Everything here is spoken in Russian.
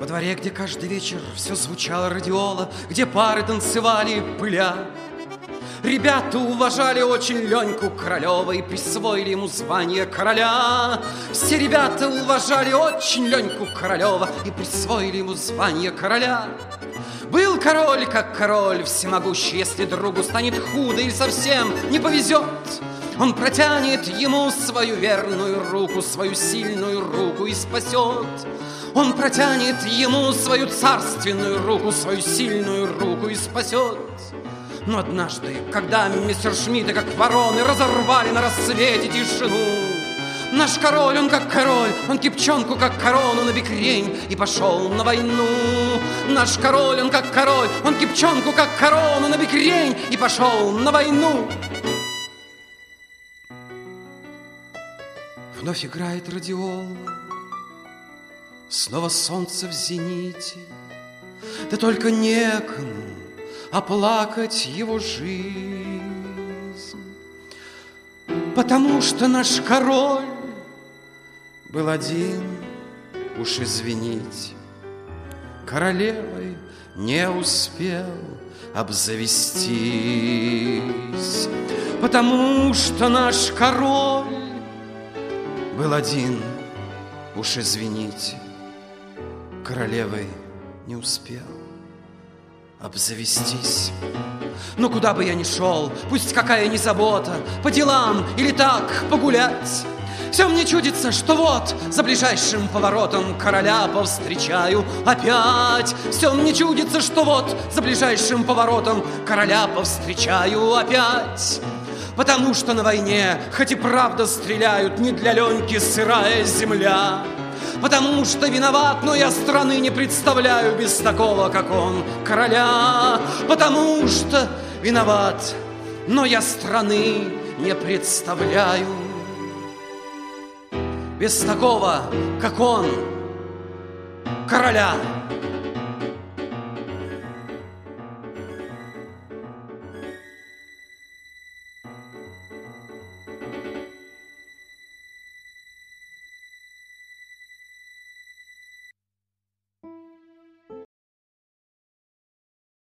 Во дворе, где каждый вечер все звучало радиола, где пары танцевали, пыля. Ребята уважали очень Леньку Королева и присвоили ему звание короля. Все ребята уважали очень Леньку Королева и присвоили ему звание короля. Был король, как король, всемогущий, если другу станет худо или совсем не повезет. Он протянет ему свою верную руку, свою сильную руку и спасет. Он протянет ему свою царственную руку, свою сильную руку и спасет. Но однажды, когда мессершмитты, как вороны, разорвали на рассвете тишину, наш король, он как король, он кипчонку, как корону на бекрень и пошел на войну. Наш король, он как король, он кипчонку, как корону на бекрень и пошел на войну. Вновь играет радиола, снова солнце в зените, да только некому оплакать его жизнь, потому что наш король был один, уж извините, королевой не успел обзавестись, потому что наш король был один, уж извините, королевой не успел обзавестись. Но куда бы я ни шел, пусть какая ни забота, по делам или так погулять, все мне чудится, что вот за ближайшим поворотом короля повстречаю опять. Все мне чудится, что вот за ближайшим поворотом короля повстречаю опять. Потому что на войне, хоть и правда стреляют, не для Леньки сырая земля. Потому что виноват, но я страны не представляю без такого, как он, короля. Потому что виноват, но я страны не представляю без такого, как он, короля.